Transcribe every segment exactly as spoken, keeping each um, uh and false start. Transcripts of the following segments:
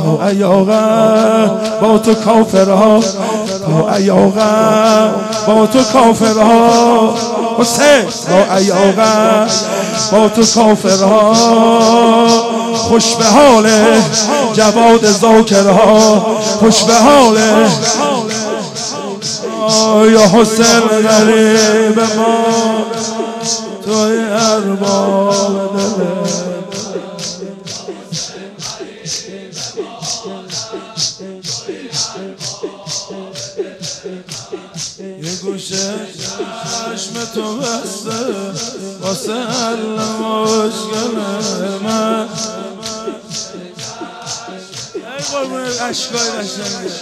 تا ایاغم با تو کافرها، تا ایاغم با تو کافرها، حسین تا ایاغم با تو کافرها، خوش به حال جواد ذاکرها، خوش به حال یا حسین غریب ما، توی ارباب دل. یه گوشه چشم تو بسته واسه حل مشکل من، ای قربون اشکای قشنگه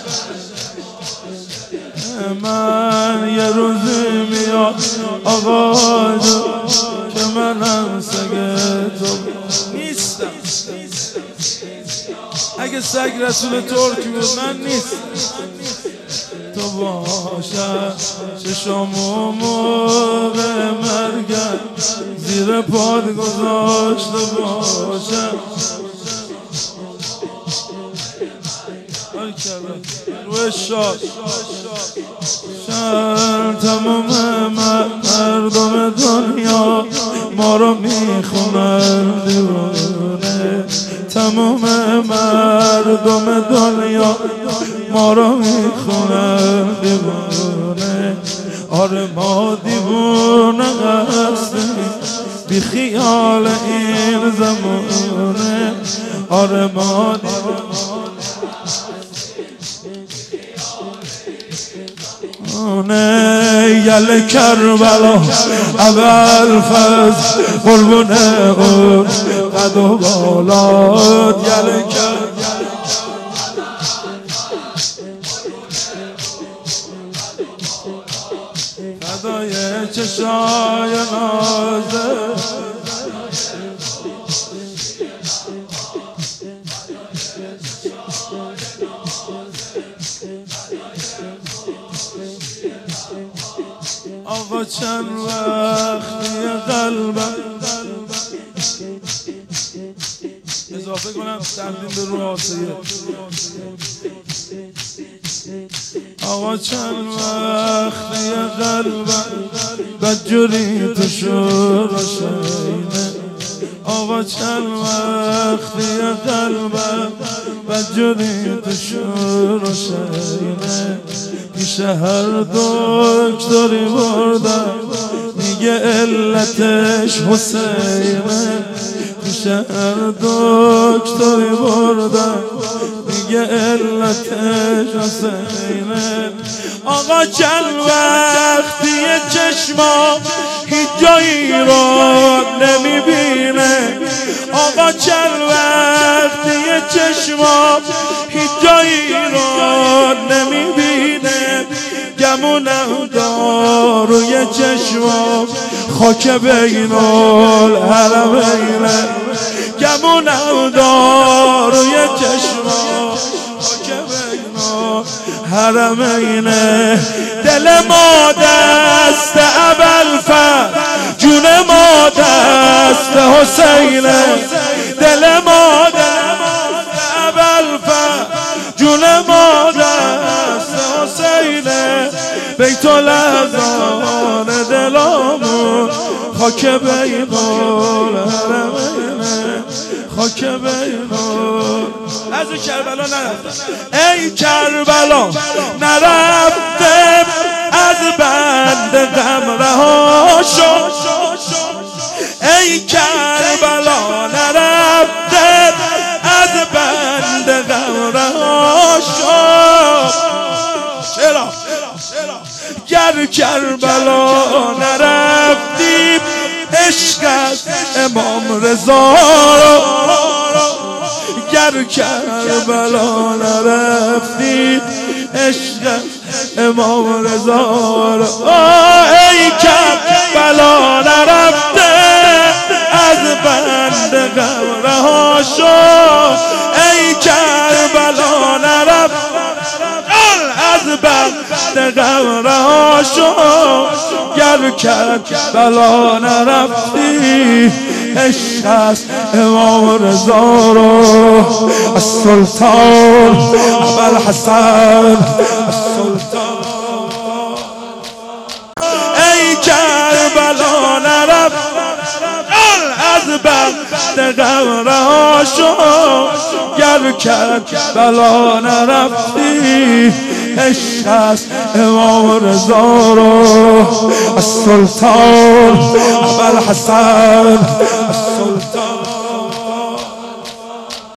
من. یه روزی میاد آقا جو که منم سگ تو نیستم، اگه سگ رسول ترکی بود من نیستم. تو باشم چشامو موقع مرگم زیر پاد گذاشته باشم، روی شاد شد تمام مردم دنیا ما رو میخونن دیوانه، تمام مردم دنیا ما رو میخونن دیوانه. آره ما دیوانه هستیم بی خیال این زمانه، آره ما دیوانه یل کربلا اول فز قربونه اون قد و بالات، یل کربلا فدای چشای نازه، آقا چند وقتی قلبم اضافه کنم تقدیم به روح آسیه. آقا چند وقتی قلبم بدجوری تو شور و شینه، آقا چند وقتی قلبم بدجوری تو شور و شینه. پیش هر دکتری بردم میگه علتش حسینه، پیش هر دکتری بردم میگه علتش حسینه. آقا چند وقتی چشما هیچ جایی رو نمیبینه، آقا چند وقتی چشما هیچ جایی رو نمیبینه، گمونم داروی چشما خاک بین الحرمینه، گمونم داروی چشما خاک بین الحرمینه. دل ما دست ابوالفضل جون ما دست حسینه، دل ما دست ابوالفضل جون ما دست حسینه. بیت الحزان دلامون خاک بین الحرمینه، خاک بین. از کربلا نرفتم ای کربلا نرفتم، از بند غم رها شو، ای کربلا نرفتم، از بند غم رها شو. چرا؟ گر کربلا نرفتیم عشقت امام رضا رو، گر کربلا نرفتید عشقت امام رضا رو. ای کربلا نرفته از بند غم رها شو، ای کربلا نرفته از بخت غم رها شو گر کربلا نرفتی عشق است امام رضا رو از سلطان ابوالحسن السلطان ای کربلا نرفت از بخت غم رها شو گر کربلا نرفتی عشق است امام رضا رو از سلطان ابوالحسن السلطان